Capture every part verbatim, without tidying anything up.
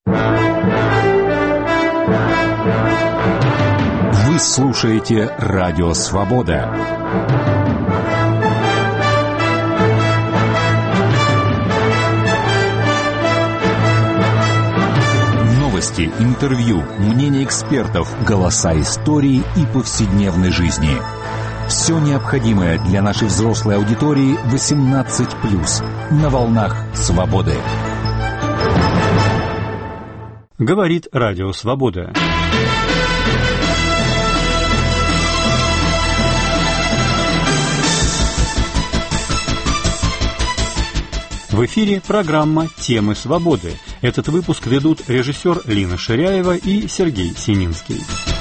Вы слушаете Радио Свобода. Новости, интервью, мнения экспертов, голоса истории и повседневной жизни. Все необходимое для нашей взрослой аудитории восемнадцать плюс на волнах Свободы. Говорит Радио Свобода. В эфире программа «Темы свободы». Этот выпуск ведут режиссер Лина Ширяева и Сергей Сининский.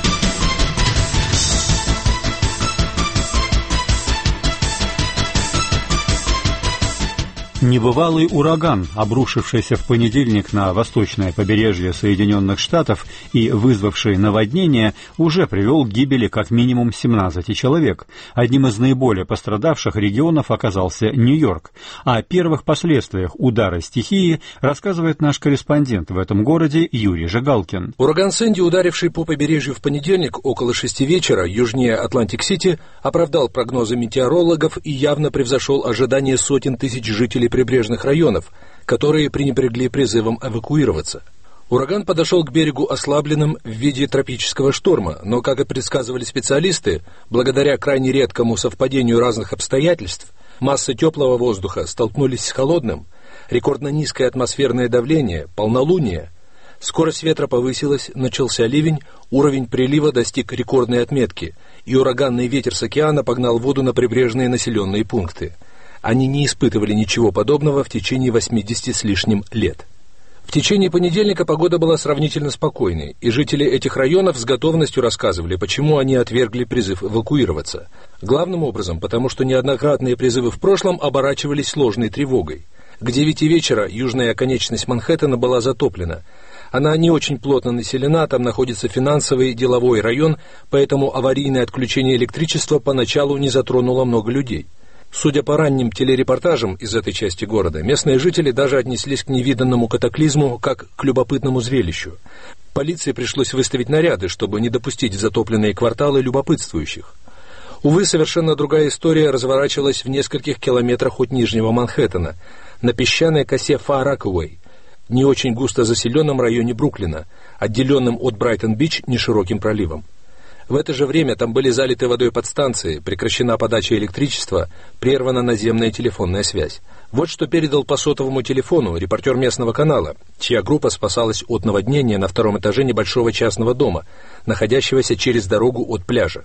Небывалый ураган, обрушившийся в понедельник на восточное побережье Соединенных Штатов и вызвавший наводнение, уже привел к гибели как минимум семнадцати человек. Одним из наиболее пострадавших регионов оказался Нью-Йорк. О первых последствиях удара стихии рассказывает наш корреспондент в этом городе Юрий Жигалкин. Ураган Сэнди, ударивший по побережью в понедельник около шести вечера южнее Атлантик-Сити, оправдал прогнозы метеорологов и явно превзошел ожидания сотен тысяч жителей прибрежных районов, которые пренебрегли призывом эвакуироваться. Ураган подошел к берегу ослабленным в виде тропического шторма, но, как и предсказывали специалисты, благодаря крайне редкому совпадению разных обстоятельств, массы теплого воздуха столкнулись с холодным, рекордно низкое атмосферное давление, полнолуние, скорость ветра повысилась, начался ливень, уровень прилива достиг рекордной отметки, и ураганный ветер с океана погнал воду на прибрежные населенные пункты. Они не испытывали ничего подобного в течение восьмидесяти с лишним лет. В течение понедельника погода была сравнительно спокойной, и жители этих районов с готовностью рассказывали, почему они отвергли призыв эвакуироваться. Главным образом, потому что неоднократные призывы в прошлом оборачивались сложной тревогой. К девяти вечера южная оконечность Манхэттена была затоплена. Она не очень плотно населена, там находится финансовый и деловой район, поэтому аварийное отключение электричества поначалу не затронуло много людей. Судя по ранним телерепортажам из этой части города, местные жители даже отнеслись к невиданному катаклизму как к любопытному зрелищу. Полиции пришлось выставить наряды, чтобы не допустить в затопленные кварталы любопытствующих. Увы, совершенно другая история разворачивалась в нескольких километрах от Нижнего Манхэттена, на песчаной косе Фар-Рокавей, не очень густо заселенном районе Бруклина, отделенном от Брайтон-Бич нешироким проливом. В это же время там были залиты водой подстанции, прекращена подача электричества, прервана наземная телефонная связь. Вот что передал по сотовому телефону репортер местного канала, чья группа спасалась от наводнения на втором этаже небольшого частного дома, находящегося через дорогу от пляжа.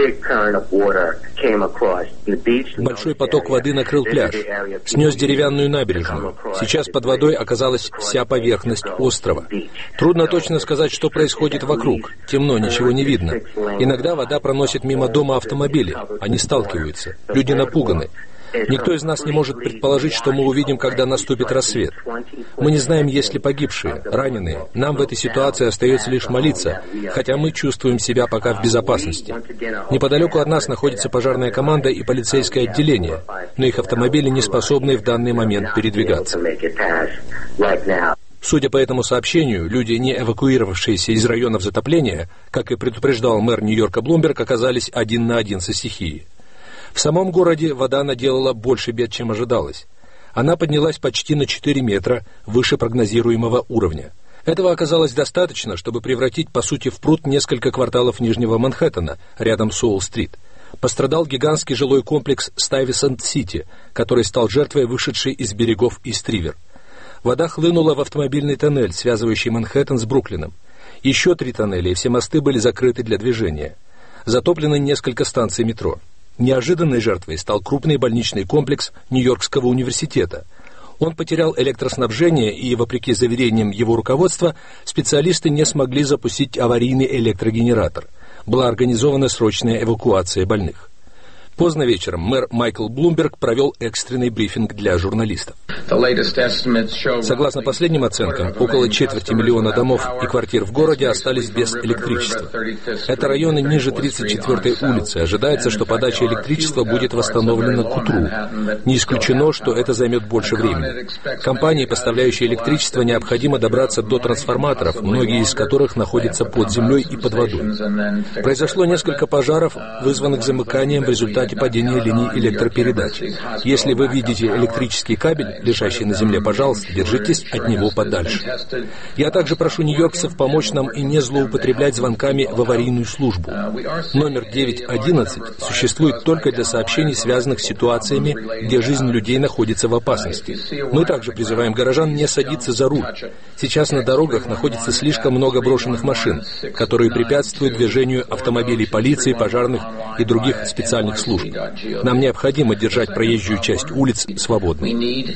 Большой поток воды накрыл пляж, снес деревянную набережную. Сейчас под водой оказалась вся поверхность острова. Трудно точно сказать, что происходит вокруг. Темно, ничего не видно. Иногда вода проносит мимо дома автомобили. Они сталкиваются. Люди напуганы. Никто из нас не может предположить, что мы увидим, когда наступит рассвет. Мы не знаем, есть ли погибшие, раненые. Нам в этой ситуации остается лишь молиться, хотя мы чувствуем себя пока в безопасности. Неподалеку от нас находится пожарная команда и полицейское отделение, но их автомобили не способны в данный момент передвигаться. Судя по этому сообщению, люди, не эвакуировавшиеся из районов затопления, как и предупреждал мэр Нью-Йорка Блумберг, оказались один на один со стихией. В самом городе вода наделала больше бед, чем ожидалось. Она поднялась почти на четыре метра выше прогнозируемого уровня. Этого оказалось достаточно, чтобы превратить, по сути, в пруд несколько кварталов Нижнего Манхэттена, рядом с Уолл-стрит. Пострадал гигантский жилой комплекс Стайвисант-Сити, который стал жертвой вышедшей из берегов Ист-Ривер. Вода хлынула в автомобильный тоннель, связывающий Манхэттен с Бруклином. Еще три тоннеля, и все мосты были закрыты для движения. Затоплены несколько станций метро. Неожиданной жертвой стал крупный больничный комплекс Нью-Йоркского университета. Он потерял электроснабжение, и, вопреки заверениям его руководства, специалисты не смогли запустить аварийный электрогенератор. Была организована срочная эвакуация больных. Поздно вечером мэр Майкл Блумберг провел экстренный брифинг для журналистов. Согласно последним оценкам, около четверти миллиона домов и квартир в городе остались без электричества. Это районы ниже тридцать четвёртой улицы. Ожидается, что подача электричества будет восстановлена к утру. Не исключено, что это займет больше времени. Компании, поставляющие электричество, необходимо добраться до трансформаторов, многие из которых находятся под землей и под водой. Произошло несколько пожаров, вызванных замыканием в результате падения линий электропередач. Если вы видите электрический кабель, лежащий на земле, пожалуйста, держитесь от него подальше. Я также прошу нью-йоркцев помочь нам и не злоупотреблять звонками в аварийную службу. Номер девять одиннадцать существует только для сообщений, связанных с ситуациями, где жизнь людей находится в опасности. Мы также призываем горожан не садиться за руль. Сейчас на дорогах находится слишком много брошенных машин, которые препятствуют движению автомобилей полиции, пожарных и других специальных служб. Нам необходимо держать проезжую часть улиц свободной.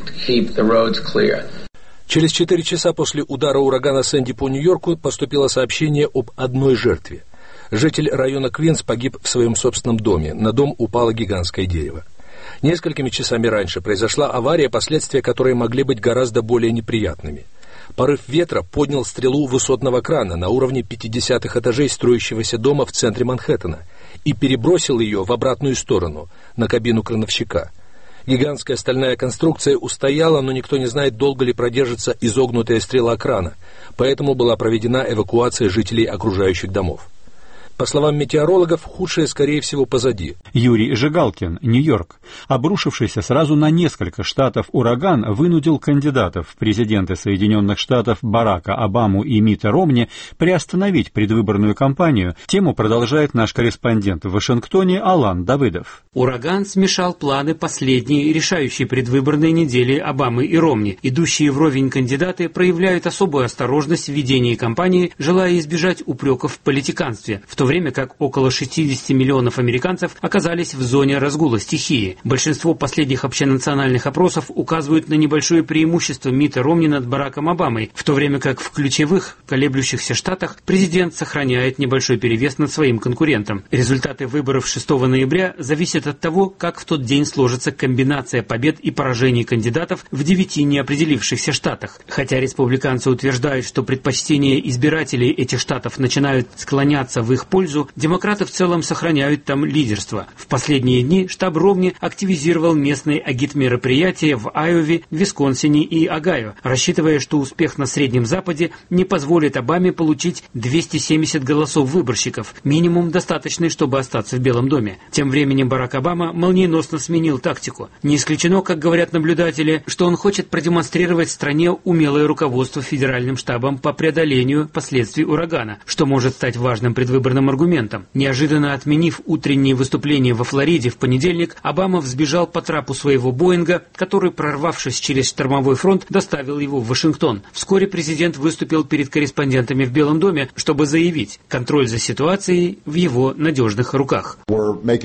Через четыре часа после удара урагана Сэнди по Нью-Йорку поступило сообщение об одной жертве. Житель района Квинс погиб в своем собственном доме. На дом упало гигантское дерево. Несколькими часами раньше произошла авария, последствия которой могли быть гораздо более неприятными. Порыв ветра поднял стрелу высотного крана на уровне пятидесятых этажей строящегося дома в центре Манхэттена и перебросил ее в обратную сторону, на кабину крановщика. Гигантская стальная конструкция устояла, но никто не знает, долго ли продержится изогнутая стрела крана, поэтому была проведена эвакуация жителей окружающих домов. По словам метеорологов, худшее, скорее всего, позади. Юрий Жигалкин, Нью-Йорк. Обрушившийся сразу на несколько штатов ураган вынудил кандидатов в президенты Соединенных Штатов Барака Обаму и Митта Ромни приостановить предвыборную кампанию. Тему продолжает наш корреспондент в Вашингтоне Алан Давыдов. Ураган смешал планы последней решающей предвыборной недели Обамы и Ромни. Идущие вровень кандидаты проявляют особую осторожность в ведении кампании, желая избежать упреков в политиканстве, в то время как около шестьдесят миллионов американцев оказались в зоне разгула стихии. Большинство последних общенациональных опросов указывают на небольшое преимущество Митта Ромни над Бараком Обамой, в то время как в ключевых, колеблющихся штатах президент сохраняет небольшой перевес над своим конкурентом. Результаты выборов шестого ноября зависят от того, как в тот день сложится комбинация побед и поражений кандидатов в девяти неопределившихся штатах. Хотя республиканцы утверждают, что предпочтения избирателей этих штатов начинают склоняться в их пользу, демократы в целом сохраняют там лидерство. В последние дни штаб Ромни активизировал местные агитмероприятия в Айове, Висконсине и Огайо, рассчитывая, что успех на Среднем Западе не позволит Обаме получить двести семьдесят голосов выборщиков, минимум достаточный, чтобы остаться в Белом доме. Тем временем Барак Обама молниеносно сменил тактику. Не исключено, как говорят наблюдатели, что он хочет продемонстрировать стране умелое руководство федеральным штабом по преодолению последствий урагана, что может стать важным предвыборным аргументом. Неожиданно отменив утреннее выступление во Флориде в понедельник, Обама взбежал по трапу своего Боинга, который, прорвавшись через штормовой фронт, доставил его в Вашингтон. Вскоре президент выступил перед корреспондентами в Белом доме, чтобы заявить: контроль за ситуацией в его надежных руках. Мы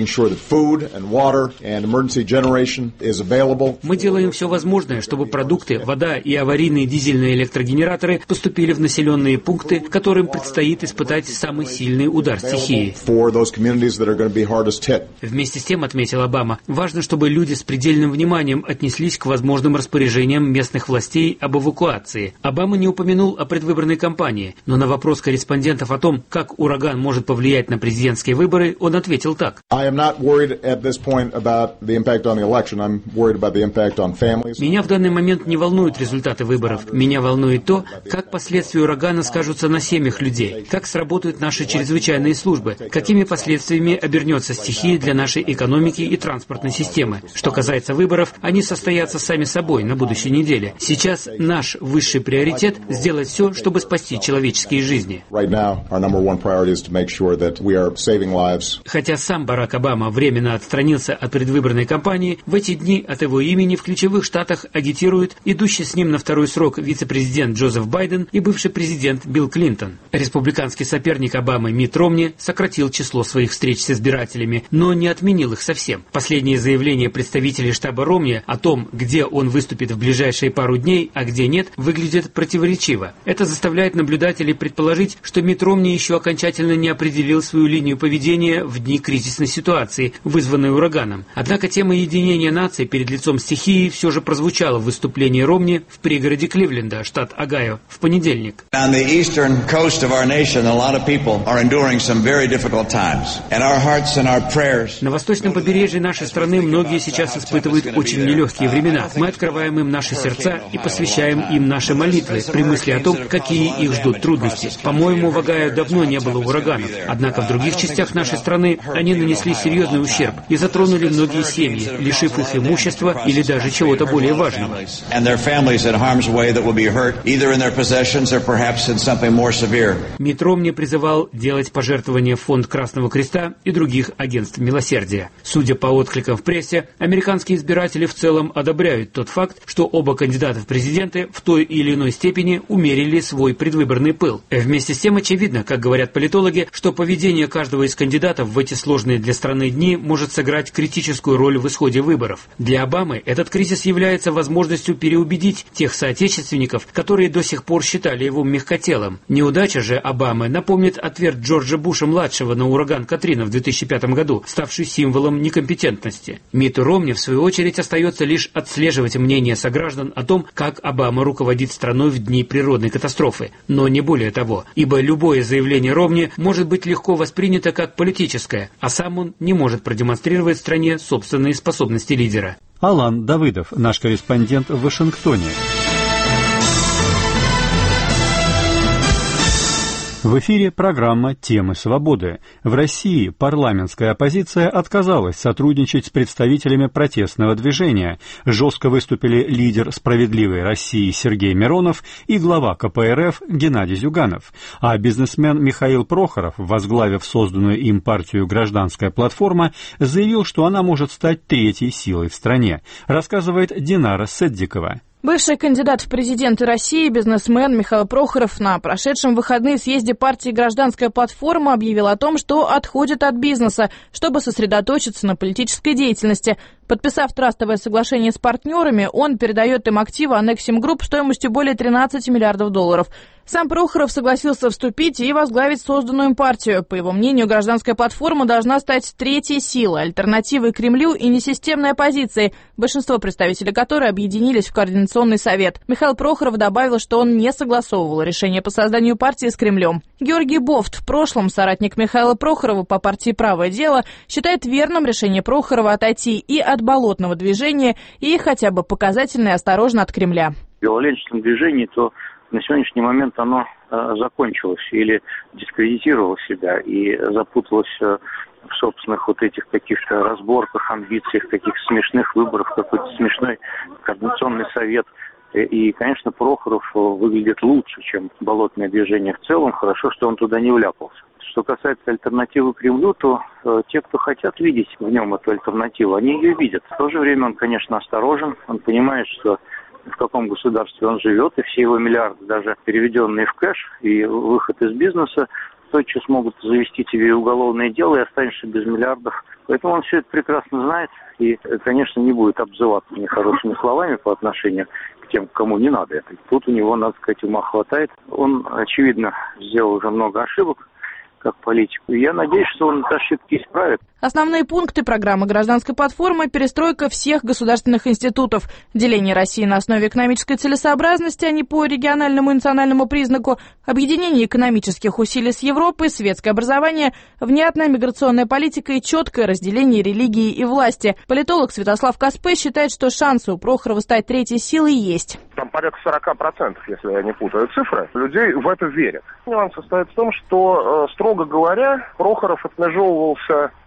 делаем все возможное, чтобы продукты, вода и аварийные дизельные электрогенераторы поступили в населенные пункты, которым предстоит испытать самый сильный удар стихии. Вместе с тем, отметил Обама, важно, чтобы люди с предельным вниманием отнеслись к возможным распоряжениям местных властей об эвакуации. Обама не упомянул о предвыборной кампании, но на вопрос корреспондентов о том, как ураган может повлиять на президентские выборы, он ответил так: «Меня в данный момент не волнуют результаты выборов. Меня волнует то, как последствия урагана скажутся на семьях людей, как сработают наши чрезвычайные службы, какими последствиями обернется стихия для нашей экономики и транспортной системы. Что касается выборов, они состоятся сами собой на будущей неделе. Сейчас наш высший приоритет – сделать все, чтобы спасти человеческие жизни». Хотя сам Барак Обама временно отстранился от предвыборной кампании, в эти дни от его имени в ключевых штатах агитируют идущий с ним на второй срок вице-президент Джозеф Байден и бывший президент Билл Клинтон. Республиканский соперник Обамы Митт Ромни Ромни сократил число своих встреч с избирателями, но не отменил их совсем. Последние заявления представителей штаба Ромни о том, где он выступит в ближайшие пару дней, а где нет, выглядят противоречиво. Это заставляет наблюдателей предположить, что Митт Ромни еще окончательно не определил свою линию поведения в дни кризисной ситуации, вызванной ураганом. Однако тема единения нации перед лицом стихии все же прозвучала в выступлении Ромни в пригороде Кливленда, штат Огайо, в понедельник. На восточном побережье нашей страны многие сейчас испытывают очень нелегкие времена. Мы открываем им наши сердца и посвящаем им наши молитвы при мысли о том, какие их ждут трудности. По-моему, в Огайо давно не было ураганов. Однако в других частях нашей страны они нанесли серьезный ущерб и затронули многие семьи, лишив их имущества или даже чего-то более важного. Митт Ромни призывал делать пожертвования в фонд Красного Креста и других агентств милосердия. Судя по откликам в прессе, американские избиратели в целом одобряют тот факт, что оба кандидата в президенты в той или иной степени умерили свой предвыборный пыл. Вместе с тем очевидно, как говорят политологи, что поведение каждого из кандидатов в эти сложные для страны дни может сыграть критическую роль в исходе выборов. Для Обамы этот кризис является возможностью переубедить тех соотечественников, которые до сих пор считали его мягкотелым. Неудача же Обамы напомнит ответ Джорджа Буша-младшего на ураган Катрина в две тысячи пятом году, ставший символом некомпетентности. Митту Ромни, в свою очередь, остается лишь отслеживать мнение сограждан о том, как Обама руководит страной в дни природной катастрофы. Но не более того, ибо любое заявление Ромни может быть легко воспринято как политическое, а сам он не может продемонстрировать стране собственные способности лидера. Алан Давыдов, наш корреспондент в Вашингтоне. В эфире программа «Темы свободы». В России парламентская оппозиция отказалась сотрудничать с представителями протестного движения. Жестко выступили лидер «Справедливой России» Сергей Миронов и глава ка пэ эр эф Геннадий Зюганов. А бизнесмен Михаил Прохоров, возглавив созданную им партию «Гражданская платформа», заявил, что она может стать третьей силой в стране, рассказывает Динара Сэддикова. Бывший кандидат в президенты России, бизнесмен Михаил Прохоров на прошедшем выходные съезде партии «Гражданская платформа» объявил о том, что отходит от бизнеса, чтобы сосредоточиться на политической деятельности. Подписав трастовое соглашение с партнерами, он передает им активы Анексим Групп стоимостью более тринадцати миллиардов долларов. Сам Прохоров согласился вступить и возглавить созданную им партию. По его мнению, «Гражданская платформа» должна стать третьей силой, альтернативой Кремлю и несистемной оппозиции, большинство представителей которой объединились в Координационный совет. Михаил Прохоров добавил, что он не согласовывал решение по созданию партии с Кремлем. Георгий Бофт, в прошлом соратник Михаила Прохорова по партии «Правое дело», считает верным решение Прохорова отойти и от болотного движения, и хотя бы показательно и осторожно от Кремля. В белоленточном движении то на сегодняшний момент оно э, закончилось или дискредитировало себя и запуталось э, в собственных вот этих каких-то разборках, амбициях, таких смешных выборов, какой-то смешной координационный совет. И, конечно, Прохоров выглядит лучше, чем болотное движение в целом. Хорошо, что он туда не вляпался. Что касается альтернативы Кремлю, то э, те, кто хотят видеть в нем эту альтернативу, они ее видят. В то же время он, конечно, осторожен. Он понимает, что в каком государстве он живет, и все его миллиарды, даже переведенные в кэш и выход из бизнеса, тотчас могут завести тебе уголовное дело, и останешься без миллиардов. Поэтому он все это прекрасно знает и, конечно, не будет обзываться нехорошими словами по отношению к тем, кому не надо это. Тут у него, надо сказать, ума хватает. Он, очевидно, сделал уже много ошибок как политик. И я надеюсь, что он эти ошибки исправит. Основные пункты программы «Гражданской платформы» – перестройка всех государственных институтов, деление России на основе экономической целесообразности, а не по региональному и национальному признаку, объединение экономических усилий с Европой, светское образование, внятная миграционная политика и четкое разделение религии и власти. Политолог Святослав Каспе считает, что шансы у Прохорова стать третьей силой есть. Там порядка сорок процентов, если я не путаю цифры, людей в это верят. Нюанс состоит в том, что, строго говоря, Прохоров отмежевывался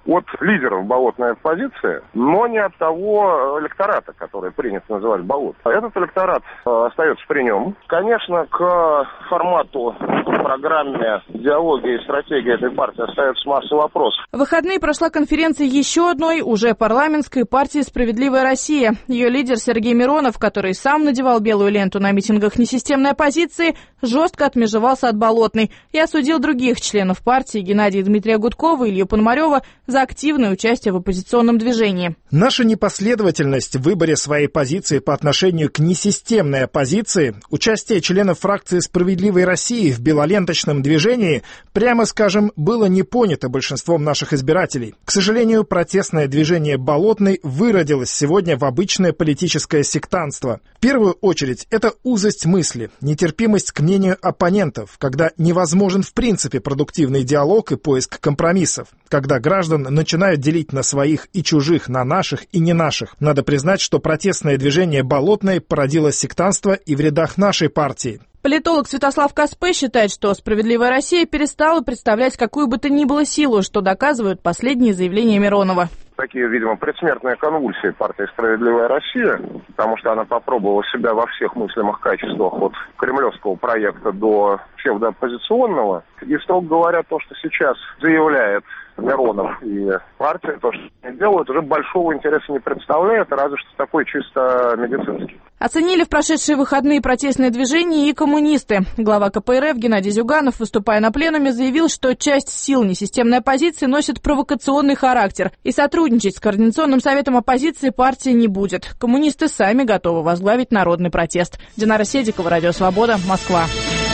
от лидеров болотной оппозиции, но не от того электората, который принято называть болот. Этот электорат остается при нем. Конечно, к формату, программе, идеологии и стратегии этой партии остается масса вопросов. В выходные прошла конференция еще одной, уже парламентской партии «Справедливая Россия». Ее лидер Сергей Миронов, который сам надевал белую ленту на митингах несистемной оппозиции, жестко отмежевался от болотной и осудил других членов партии Геннадия Дмитрия Гудкова и Илью Пономарева за активное участие в оппозиционном движении. Наша непоследовательность в выборе своей позиции по отношению к несистемной оппозиции, участие членов фракции «Справедливой России» в белоленточном движении, прямо скажем, было не понято большинством наших избирателей. К сожалению, протестное движение «Болотной» выродилось сегодня в обычное политическое сектантство. В первую очередь, это узость мысли, нетерпимость к мнению оппонентов, когда невозможен в принципе продуктивный диалог и поиск компромиссов, когда граждан начинают делить на своих и чужих, на наших и не наших. Надо признать, что протестное движение «Болотной» породило сектантство и в рядах нашей партии. Политолог Святослав Каспе считает, что «Справедливая Россия» перестала представлять какую бы то ни было силу, что доказывают последние заявления Миронова. Такие, видимо, предсмертные конвульсии партии «Справедливая Россия», потому что она попробовала себя во всех мыслимых качествах, от кремлевского проекта до псевдооппозиционного. И, строго говоря, то, что сейчас заявляет Миронов и партия, то, что они делают, уже большого интереса не представляет, разве что такой чисто медицинский. Оценили в прошедшие выходные протестные движения и коммунисты. Глава ка пэ эр эф Геннадий Зюганов, выступая на пленуме, заявил, что часть сил несистемной оппозиции носит провокационный характер, и сотрудничать с Координационным советом оппозиции партия не будет. Коммунисты сами готовы возглавить народный протест. Динара Седикова, Радио Свобода, Москва.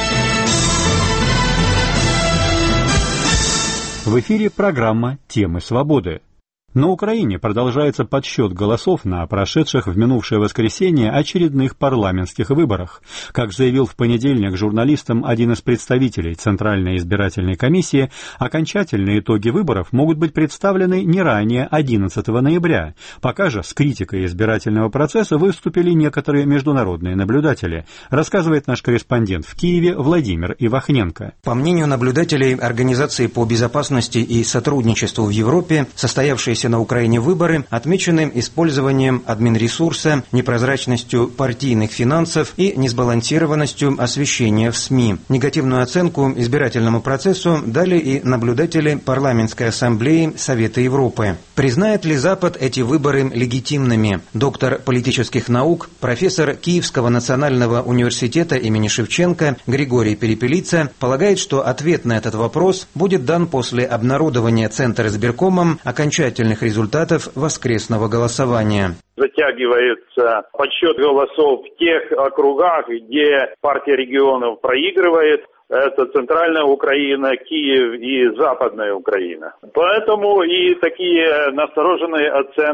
В эфире программа «Темы свободы». На Украине продолжается подсчет голосов на прошедших в минувшее воскресенье очередных парламентских выборах. Как заявил в понедельник журналистам один из представителей Центральной избирательной комиссии, окончательные итоги выборов могут быть представлены не ранее одиннадцатого ноября. Пока же с критикой избирательного процесса выступили некоторые международные наблюдатели, рассказывает наш корреспондент в Киеве Владимир Ивахненко. По мнению наблюдателей Организации по безопасности и сотрудничеству в Европе, состоявшиеся на Украине выборы отмечены использованием админресурса, непрозрачностью партийных финансов и несбалансированностью освещения в СМИ. Негативную оценку избирательному процессу дали и наблюдатели Парламентской ассамблеи Совета Европы. Признает ли Запад эти выборы легитимными? Доктор политических наук, профессор Киевского национального университета имени Шевченко Григорий Перепелица полагает, что ответ на этот вопрос будет дан после обнародования Центризбиркомом окончательных результатов воскресного голосования. Затягивается подсчет голосов в тех округах, где партия регионов проигрывает. Это центральная Украина, Киев и западная Украина. Поэтому и такие настороженные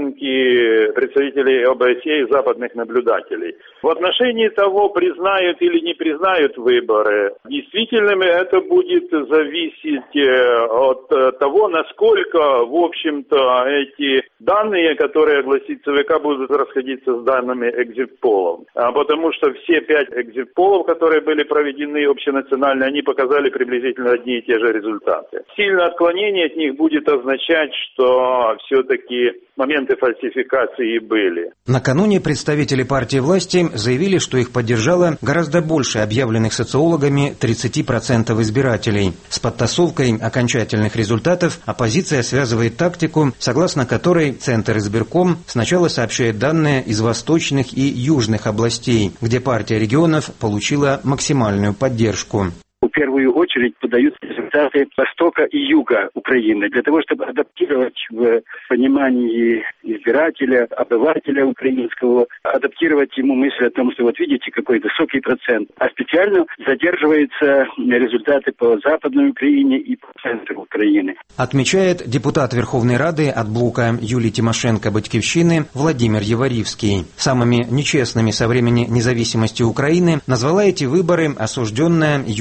оценки представителей о бэ эс е и западных наблюдателей. В отношении того, признают или не признают выборы, действительными это будет зависеть от того, насколько, в общем-то, эти данные, которые огласит цэ вэ ка, будут расходиться с данными экзит-полов. Потому что все пять экзит-полов, которые были проведены общенационально, они показали приблизительно одни и те же результаты. Сильное отклонение от них будет означать, что все-таки моменты фальсификации были. Накануне представители партии власти заявили, что их поддержало гораздо больше объявленных социологами тридцать процентов избирателей. С подтасовкой окончательных результатов оппозиция связывает тактику, согласно которой Центризбирком сначала сообщает данные из восточных и южных областей, где партия регионов получила максимальную поддержку. В первую очередь подают результаты востока и юга Украины, для того, чтобы адаптировать в понимании избирателя, обывателя украинского, адаптировать ему мысль о том, что вот видите, какой высокий процент, а специально задерживаются результаты по Западной Украине и по центру Украины. Отмечает депутат Верховной Рады от блока Юлии Тимошенко «Батькивщины» Владимир Яворивский. Самыми нечестными со времени независимости Украины назвала эти выборы осужденная Юлия Тимошенко.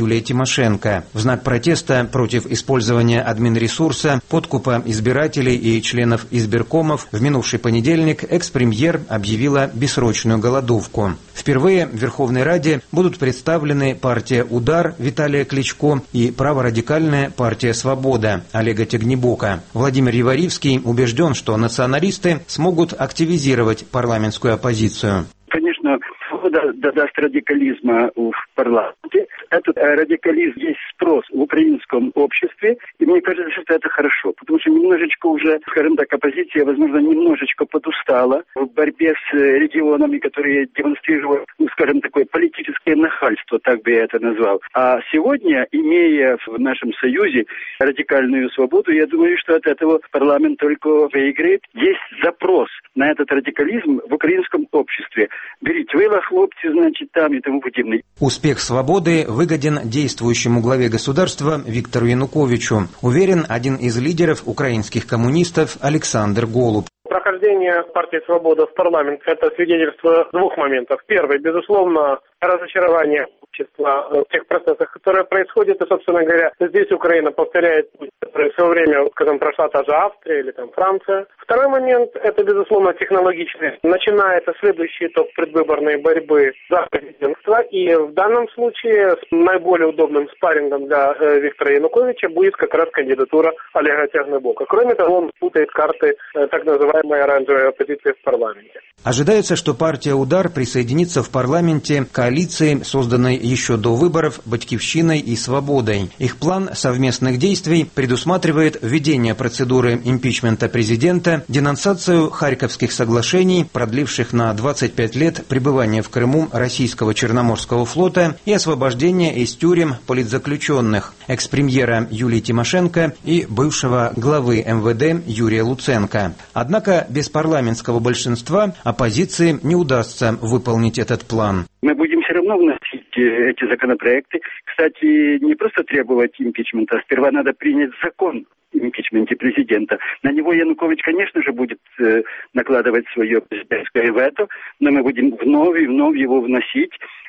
Тимошенко. В знак протеста против использования админресурса, подкупа избирателей и членов избиркомов в минувший понедельник экс-премьер объявила бессрочную голодовку. Впервые в Верховной Раде будут представлены партия «Удар» Виталия Кличко и праворадикальная партия «Свобода» Олега Тягнебока. Владимир Яворивский убежден, что националисты смогут активизировать парламентскую оппозицию. Конечно, свобода даст радикализма в парламенте. Этот радикализм есть спрос в украинском обществе, и мне кажется, что это хорошо, потому что немножечко уже, скажем так, оппозиция, возможно, немножечко подустала в борьбе с регионами, которые демонстрируют, ну, скажем, такое политическое нахальство, так бы я это назвал. А сегодня, имея в нашем союзе радикальную свободу, я думаю, что от этого парламент только выиграет. Есть запрос на этот радикализм в украинском обществе. Берите вы, хлопцы, значит, там и тому подобное. Успех свободы выгоден действующему главе государства Виктору Януковичу, уверен один из лидеров украинских коммунистов Александр Голуб. Прохождение партии «Свобода» в парламент – это свидетельство двух моментов. Первый, безусловно, разочарование общества в тех процессах, которые происходят. И, собственно говоря, здесь Украина повторяет, который в свое время, скажем, прошла та же Австрия или там Франция. Второй момент – это, безусловно, технологичность. Начинается следующий этап предвыборной борьбы за президентство. И в данном случае наиболее удобным спаррингом для э, Виктора Януковича будет как раз кандидатура Олега Тягнебока. Кроме того, он путает карты э, так называемой оранжевой оппозиции в парламенте. Ожидается, что партия «Удар» присоединится в парламенте к коалиции, созданной еще до выборов «Батькивщиной» и «Свободой». Их план совместных действий предусматривает введение процедуры импичмента президента, денонсацию Харьковских соглашений, продливших на двадцать пять лет пребывание в Крыму российского Черноморского флота, и освобождение из тюрем политзаключенных, экс-премьера Юлии Тимошенко и бывшего главы эм вэ дэ Юрия Луценко. Однако без парламентского большинства оппозиции не удастся выполнить этот план. Мы будем все равно вносить эти законопроекты. Кстати, не просто требовать импичмента, а сперва надо принять закон о импичменте президента. На него Янукович, конечно же, будет э, накладывать свое президентское вето, но мы будем вновь и вновь его вносить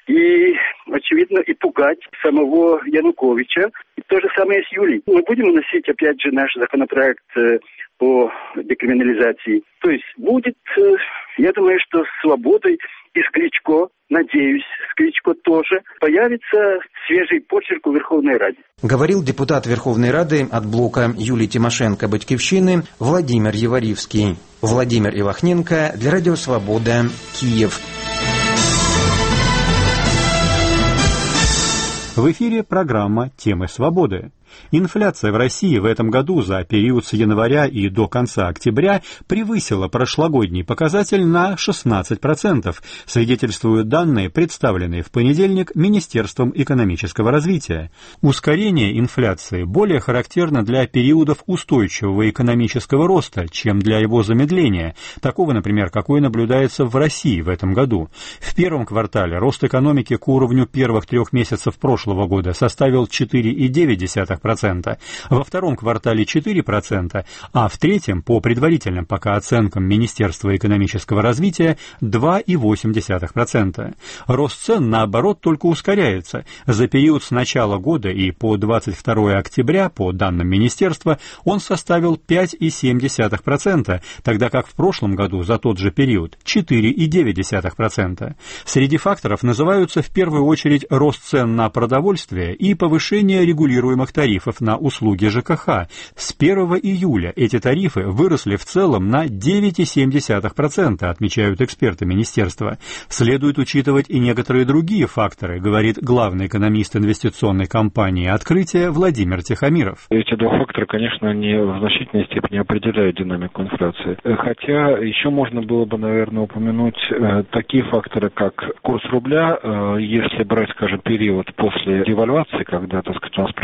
и, очевидно, и пугать самого Януковича. И то же самое с Юлией. Мы будем вносить, опять же, наш законопроект э, по декриминализации. То есть будет, э, я думаю, что с свободой и с Кличко, надеюсь, с Кличко тоже появится свежий почерк в Верховной Раде. Говорил депутат Верховной Рады от блока Юлии Тимошенко «Батькивщины» Владимир Яворивский. Владимир Ивахненко для Радио Свобода, Киев. В эфире программа «Темы свободы». Инфляция в России в этом году за период с января и до конца октября превысила прошлогодний показатель на шестнадцать процентов, свидетельствуют данные, представленные в понедельник Министерством экономического развития. Ускорение инфляции более характерно для периодов устойчивого экономического роста, чем для его замедления, такого, например, какой наблюдается в России в этом году. В первом квартале рост экономики к уровню первых трех месяцев прошлого года составил четыре целых девять десятых процента, во втором квартале четыре процента, а в третьем, по предварительным пока оценкам Министерства экономического развития, два целых восемь десятых процента. Рост цен, наоборот, только ускоряется. За период с начала года и по двадцать второе октября, по данным Министерства, он составил пять целых семь десятых процента, тогда как в прошлом году за тот же период четыре целых девять десятых процента. Среди факторов называются в первую очередь рост цен на продовольствие и повышение регулируемых тарифов на услуги ЖКХ. С первого июля эти тарифы выросли в целом на девять целых семь десятых процента, отмечают эксперты министерства. Следует учитывать и некоторые другие факторы, говорит главный экономист инвестиционной компании «Открытие» Владимир Тихомиров. Эти два фактора, конечно, они в значительной степени определяют динамику инфляции. Хотя еще можно было бы, наверное, упомянуть э, такие факторы, как курс рубля. Э, если брать, скажем, период после девальвации, когда, так сказать, у нас происходило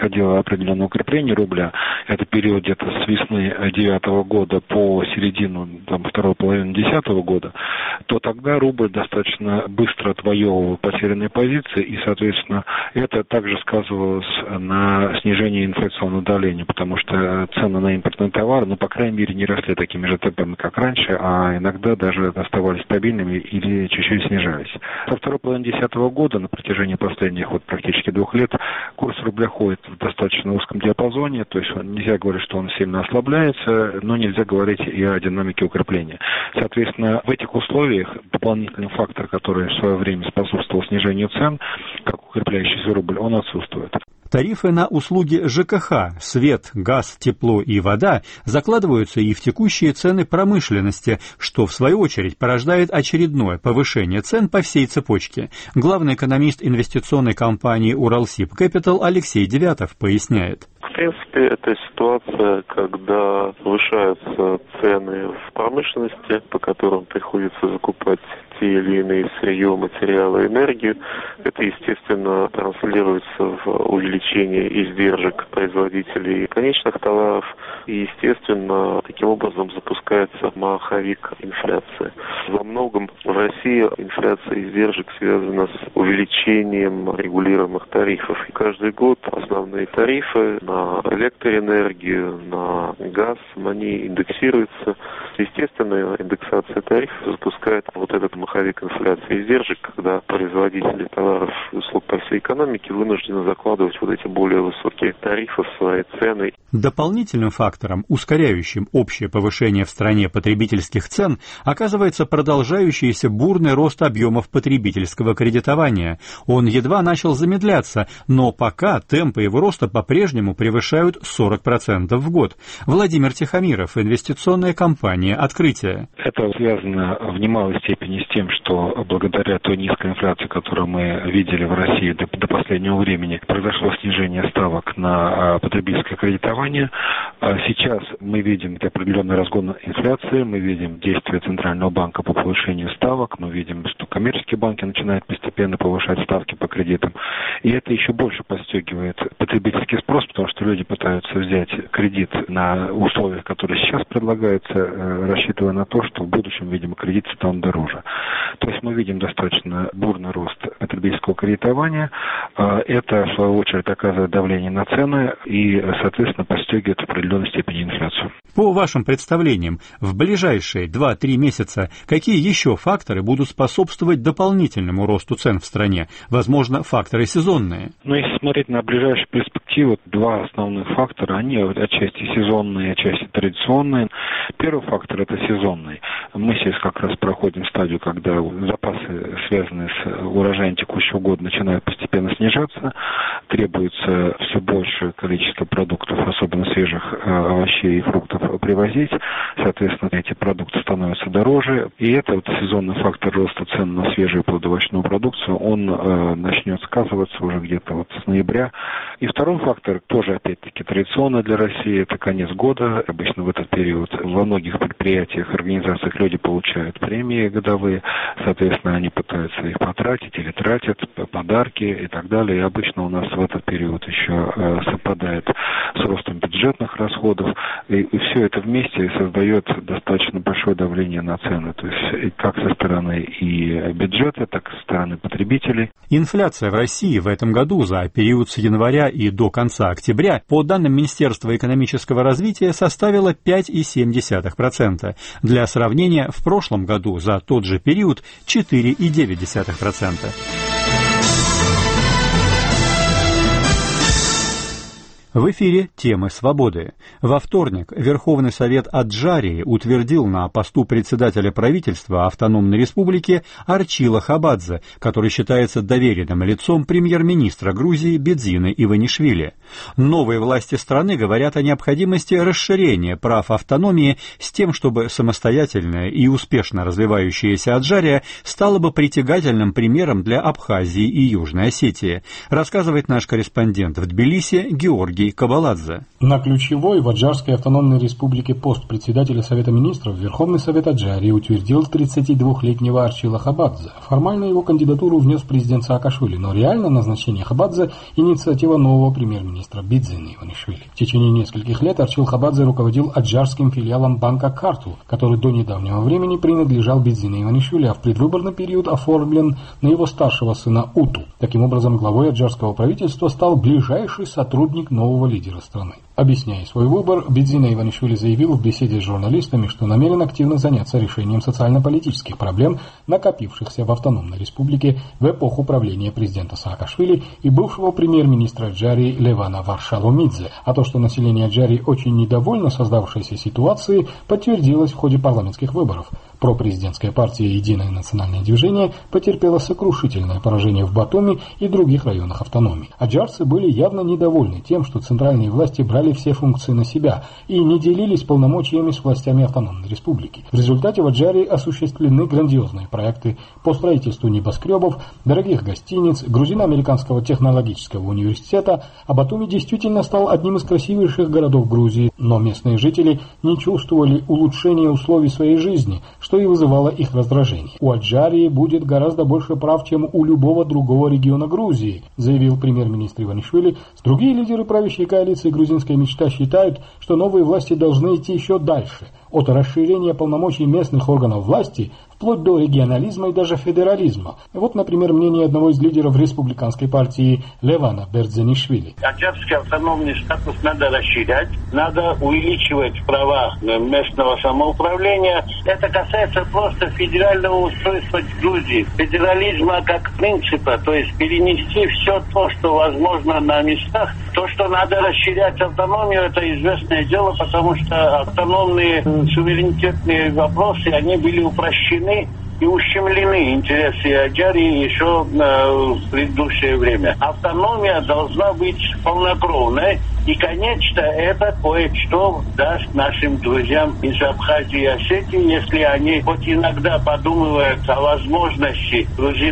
происходило определенное укрепление рубля, это период где-то с весны девятого года по середину там, второй половины десятого года, то тогда рубль достаточно быстро отвоевывал потерянные позиции, и, соответственно, это также сказывалось на снижении инфляционного давления, потому что цены на импортные товары, ну, по крайней мере, не росли такими же темпами, как раньше, а иногда даже оставались стабильными или чуть-чуть снижались. Со второй половины две тысячи десятого года на протяжении последних вот практически двух лет курс рубля ходит в достаточно узком диапазоне, то есть нельзя говорить, что он сильно ослабляется, но нельзя говорить и о динамике укрепления. Соответственно, в этих условиях дополнительный фактор, который в свое время способствовал снижению цен, как укрепляющийся рубль, он отсутствует. Тарифы на услуги ЖКХ, свет, газ, тепло и вода закладываются и в текущие цены промышленности, что в свою очередь порождает очередное повышение цен по всей цепочке. Главный экономист инвестиционной компании «Уралсиб Кэпитал» Алексей Девятов поясняет. В принципе, это ситуация, когда повышаются цены в промышленности, по которым приходится закупать те или иные сырье, материалы, энергию. Это, естественно, транслируется в увеличение издержек производителей конечных товаров. И, естественно, таким образом запускается маховик инфляции. Во многом в России инфляция издержек связана с увеличением регулируемых тарифов. И каждый год основные тарифы на электроэнергию, на газ, они индексируются. Естественно, индексация тарифов запускает вот этот маховик инфляции издержек, когда производители товаров и услуг по всей экономике вынуждены закладывать вот эти более высокие тарифы в свои цены. Дополнительным фактором, ускоряющим общее повышение в стране потребительских цен, оказывается продолжающийся бурный рост объемов потребительского кредитования. Он едва начал замедляться, но пока темпы его роста по-прежнему превышают сорок процентов в год. Владимир Тихомиров, инвестиционная компания «Открытие». Это связано в немалой степени с тем, что благодаря той низкой инфляции, которую мы видели в России до, до последнего времени, произошло снижение ставок на потребительское кредитование. Сейчас мы видим определенный разгон инфляции, мы видим действия Центрального банка по повышению ставок, мы видим, что коммерческие банки начинают постепенно повышать ставки по кредитам. И это еще больше подстегивает потребительский спрос, потому что люди пытаются взять кредит на условиях, которые сейчас предлагаются, рассчитывая на то, что в будущем, видимо, кредит станут дороже. То есть мы видим достаточно бурный рост потребительского кредитования. Это, в свою очередь, оказывает давление на цены и, соответственно, подстегивает в определенной степени инфляцию. По вашим представлениям, в ближайшие два-три месяца какие еще факторы будут способствовать дополнительному росту цен в стране? Возможно, факторы сезонные? Ну, если смотреть на ближайшие перспективы, два основных фактора, они отчасти сезонные, отчасти традиционные. Первый фактор – это сезонный. Мы сейчас как раз проходим стадию, когда запасы, связанные с урожаем текущего года, начинают постепенно снижаться, требуется все большее количество продуктов, особенно свежих овощей и фруктов, привозить. Соответственно, эти продукты становятся дороже. И это вот сезонный фактор роста цен на свежую плодоовощную продукцию, он э, начнет сказываться уже где-то вот с ноября. И второй фактор, тоже опять-таки традиционный для России, это конец года. Обычно в этот период во многих предприятиях, организациях люди получают премии годовые. Соответственно, они пытаются их потратить или тратят, подарки и так далее. И обычно у нас в этот период еще э, совпадает с ростом бюджетных расходов. И, и все это вместе создает достаточно большое давление на цены. То есть как со стороны и бюджета, так и со стороны потребителей. Инфляция в России в этом году за период с января и до конца октября, по данным Министерства экономического развития, составила пять целых семь десятых процента. Для сравнения, в прошлом году за тот же период четыре целых девять десятых процента. В эфире «Темы свободы». Во вторник Верховный Совет Аджарии утвердил на посту председателя правительства Автономной Республики Арчила Хабадзе, который считается доверенным лицом премьер-министра Грузии Бедзины Иванишвили. Новые власти страны говорят о необходимости расширения прав автономии с тем, чтобы самостоятельная и успешно развивающаяся Аджария стала бы притягательным примером для Абхазии и Южной Осетии, рассказывает наш корреспондент в Тбилиси Георгий Георгий Кабаладзе. На ключевой в Аджарской автономной республике пост председателя Совета министров Верховный Совет Аджарии утвердил тридцатидвухлетнего Арчила Хабадзе. Формально его кандидатуру внес президент Саакашвили, но реально назначение Хабадзе – инициатива нового премьер-министра Бидзина Иванишвили. В течение нескольких лет Арчил Хабадзе руководил аджарским филиалом банка «Карту», который до недавнего времени принадлежал Бидзина Иванишвили, а в предвыборный период оформлен на его старшего сына Уту. Таким образом, главой аджарского правительства стал ближайший сотрудник нового лидера страны. Объясняя свой выбор, Бидзина Иванишвили заявил в беседе с журналистами, что намерен активно заняться решением социально-политических проблем, накопившихся в автономной республике в эпоху правления президента Саакашвили и бывшего премьер-министра Аджарии Левана Варшаломидзе. А то, что население Аджарии очень недовольно создавшейся ситуацией, подтвердилось в ходе парламентских выборов. Пропрезидентская партия «Единое национальное движение» потерпела сокрушительное поражение в Батуми и других районах автономии. Аджарцы были явно недовольны тем, что центральные власти брали все функции на себя и не делились полномочиями с властями автономной республики. В результате в Аджарии осуществлены грандиозные проекты по строительству небоскребов, дорогих гостиниц, грузино-американского технологического университета, а Батуми действительно стал одним из красивейших городов Грузии, но местные жители не чувствовали улучшения условий своей жизни, что и вызывало их раздражение. У Аджарии будет гораздо больше прав, чем у любого другого региона Грузии, заявил премьер-министр Иванишвили. Другие лидеры правящей коалиции «Грузинская мечта» считают, что новые власти должны идти еще дальше, от расширения полномочий местных органов власти вплоть до регионализма и даже федерализма. Вот, например, мнение одного из лидеров республиканской партии Левана Бердзенишвили. Аджарский автономный статус надо расширять, надо увеличивать права местного самоуправления. Это касается просто федерального устройства Грузии, федерализма как принципа, то есть перенести все то, что возможно на местах. То, что надо расширять автономию, это известное дело, потому что автономные суверенитетные вопросы, они были упрощены и ущемлены интересы Аджарии еще э, в предыдущее время. Автономия должна быть полнокровной, и, конечно, это кое-что даст нашим друзьям из Абхазии и Осетии, если они хоть иногда подумывают о возможности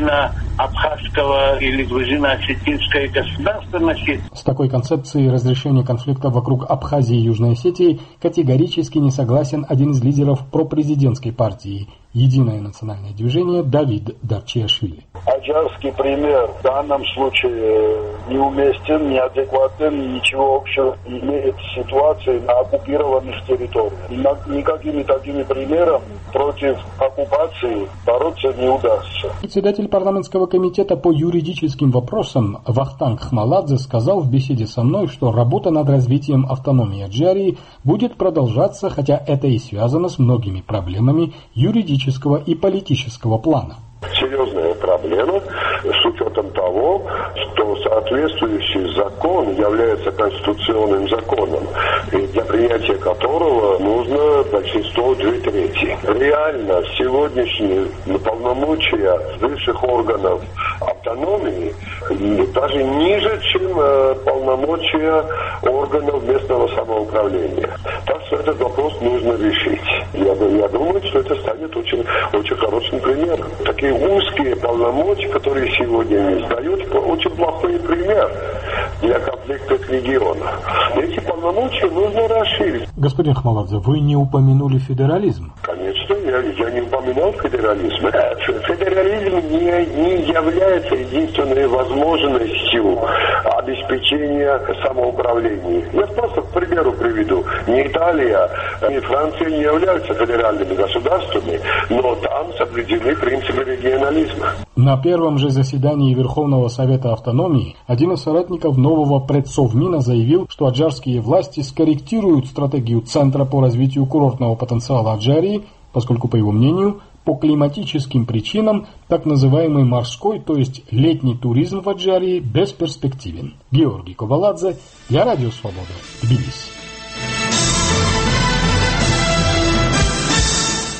грузино-абхазского или грузино-осетинской государственности. С такой концепцией разрешения конфликта вокруг Абхазии и Южной Осетии категорически не согласен один из лидеров пропрезидентской партии «Единое национальное движение» Давид Дарчиашвили. Аджарский пример в данном случае неуместен, неадекватен, ничего общего не имеет с ситуацией на оккупированных территориях. И никакими такими примерами против оккупации бороться не удастся. Председатель парламентского комитета по юридическим вопросам Вахтанг Хмаладзе сказал в беседе со мной, что работа над развитием автономии Аджарии будет продолжаться, хотя это и связано с многими проблемами юридического и политического плана. Серьезная проблема с учетом того, что соответствующий закон является конституционным законом, и для принятия которого нужно большинство две трети. Реально сегодняшние полномочия высших органов автономии даже ниже, чем полномочия органов местного самоуправления. Так что этот вопрос нужно решить. Я, я думаю, что это станет очень, очень хорошим примером. Такие узкие полномочия, которые сегодня не сдают, очень плохой пример для конфликтов регионов. Эти полномочия нужно расширить. Господин Хмаладзе, вы не упомянули федерализм. Конечно, я, я не упоминал федерализм. Федерализм не, не является единственной возможностью обеспечения самоуправления. Я просто к примеру приведу. Ни Италия, ни Франция не являются федеральными государствами, но там соблюдены принципы регионализма. На первом же заседании Верховного Совета Автономии один из соратников нового предсовмина заявил, что аджарские власти скорректируют стратегию Центра по развитию курортного потенциала Аджарии, поскольку, по его мнению, по климатическим причинам так называемый морской, то есть летний туризм в Аджарии бесперспективен. Георгий Кабаладзе для Радио Свобода, Тбилиси.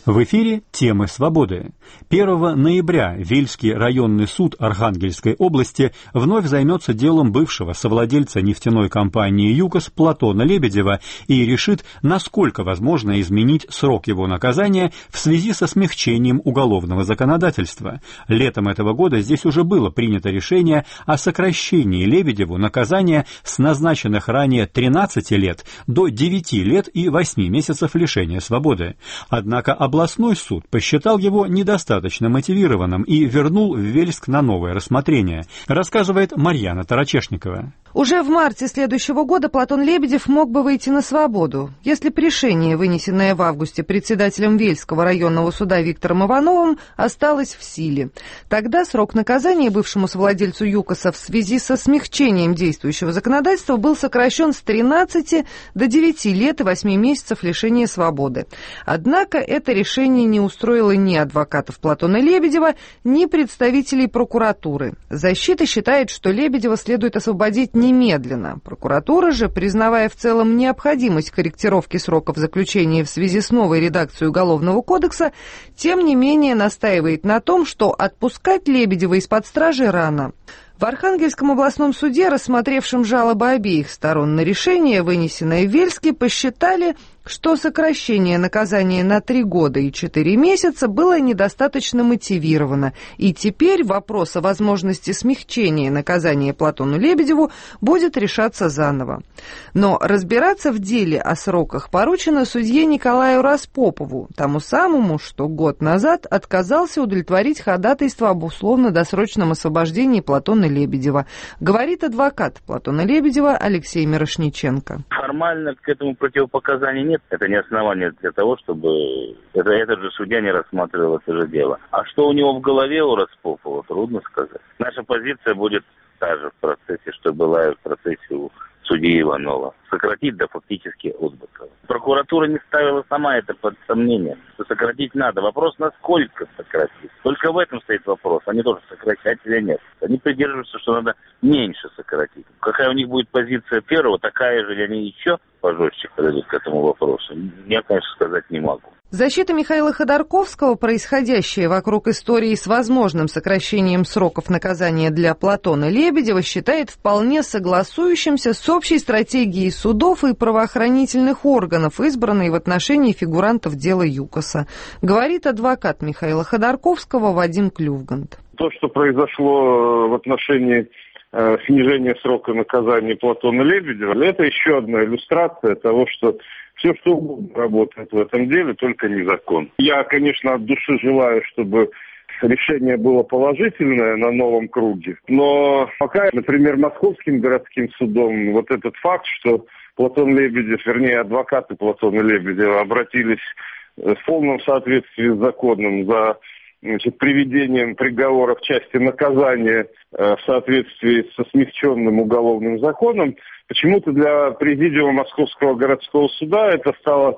В эфире «Темы свободы». первого ноября Вельский районный суд Архангельской области вновь займется делом бывшего совладельца нефтяной компании «ЮКОС» Платона Лебедева и решит, насколько возможно изменить срок его наказания в связи со смягчением уголовного законодательства. Летом этого года здесь уже было принято решение о сокращении Лебедеву наказания с назначенных ранее тринадцати лет до девяти лет и восьми месяцев лишения свободы. Однако областной суд посчитал его недостаточно мотивированным и вернул в Вельск на новое рассмотрение, рассказывает Марьяна Тарачешникова. Уже в марте следующего года Платон Лебедев мог бы выйти на свободу, если бы решение, вынесенное в августе председателем Вельского районного суда Виктором Ивановым, осталось в силе. Тогда срок наказания бывшему совладельцу ЮКОСа в связи со смягчением действующего законодательства был сокращен с тринадцати до девяти лет и восьми месяцев лишения свободы. Однако это решение не устроило ни адвокатов Платона Лебедева, ни представителей прокуратуры. Защита считает, что Лебедева следует освободить немедленно. Прокуратура же, признавая в целом необходимость корректировки сроков заключения в связи с новой редакцией Уголовного кодекса, тем не менее настаивает на том, что отпускать Лебедева из-под стражи рано. В Архангельском областном суде, рассмотревшем жалобы обеих сторон на решение, вынесенное в Вельске, посчитали, что сокращение наказания на три года и четыре месяца было недостаточно мотивировано, и теперь вопрос о возможности смягчения наказания Платону Лебедеву будет решаться заново. Но разбираться в деле о сроках поручено судье Николаю Распопову, тому самому, что год назад отказался удовлетворить ходатайство об условно-досрочном освобождении Платона Лебедева, говорит адвокат Платона Лебедева Алексей Мирошниченко. Формально к этому противопоказаний нет. Это не основание для того, чтобы это, этот же судья не рассматривал это же дело. А что у него в голове у Распопова, трудно сказать. Наша позиция будет та же в процессе, что была и в процессе у судьи Иванова. Сократить до фактически отбыка. Прокуратура не ставила сама это под сомнение, что сократить надо. Вопрос, насколько сократить. Только в этом стоит вопрос. Они тоже сокращать или нет. Они придерживаются, что надо меньше сократить. Какая у них будет позиция первого, такая же, или они еще пожестче подойдут к этому вопросу, я, конечно, сказать не могу. Защита Михаила Ходорковского, происходящая вокруг истории с возможным сокращением сроков наказания для Платона Лебедева, считает вполне согласующимся с общей стратегией судов и правоохранительных органов, избранной в отношении фигурантов дела ЮКОСа, говорит адвокат Михаила Ходорковского Вадим Клювгант. То, что произошло в отношении э, снижения срока наказания Платона Лебедева, это еще одна иллюстрация того, что все, что угодно работает в этом деле, только не закон. Я, конечно, от души желаю, чтобы решение было положительное на новом круге, но пока, например, Московским городским судом вот этот факт, что Платон Лебедев, вернее, адвокаты Платона Лебедева обратились в полном соответствии с законом за значит, приведением приговора в части наказания в соответствии со смягченным уголовным законом, почему-то для президиума Московского городского суда это стало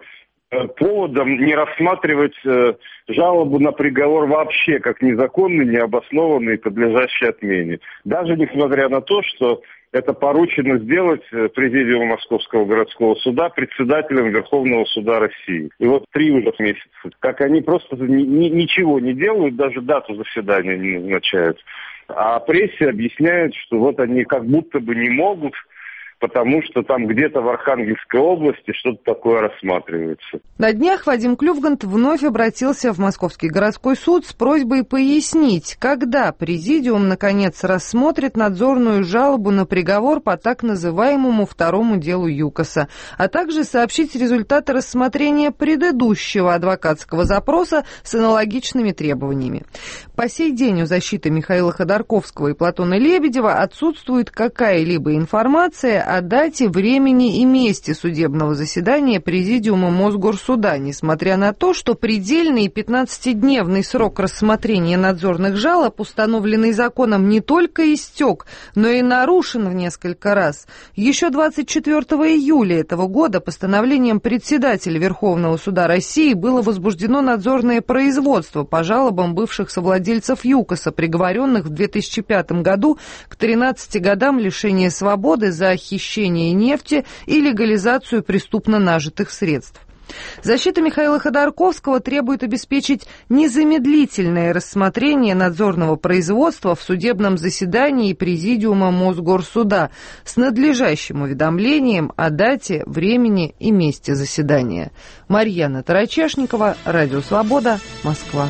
поводом не рассматривать жалобу на приговор вообще как незаконный, необоснованный и подлежащий отмене. Даже несмотря на то, что это поручено сделать президиуму Московского городского суда председателем Верховного суда России. И вот три уже месяца. Как они просто ни, ни, ничего не делают, даже дату заседания не назначают. А прессе объясняют, что вот они как будто бы не могут, потому что там где-то в Архангельской области что-то такое рассматривается. На днях Вадим Клювгант вновь обратился в Московский городской суд с просьбой пояснить, когда президиум наконец рассмотрит надзорную жалобу на приговор по так называемому второму делу ЮКОСа, а также сообщить результаты рассмотрения предыдущего адвокатского запроса с аналогичными требованиями. По сей день у защиты Михаила Ходорковского и Платона Лебедева отсутствует какая-либо информация о дате, времени и месте судебного заседания Президиума Мосгорсуда, несмотря на то, что предельный пятнадцатидневный срок рассмотрения надзорных жалоб, установленный законом, не только истек, но и нарушен в несколько раз. Еще двадцать четвёртого июля этого года постановлением председателя Верховного суда России было возбуждено надзорное производство по жалобам бывших совладельцев ЮКОСа, приговоренных в две тысячи пятом году к тринадцати годам лишения свободы за хищение нефти и легализацию преступно нажитых средств. Защита Михаила Ходорковского требует обеспечить незамедлительное рассмотрение надзорного производства в судебном заседании Президиума Мосгорсуда с надлежащим уведомлением о дате, времени и месте заседания. Марьяна Тарачешникова, Радио Свобода, Москва.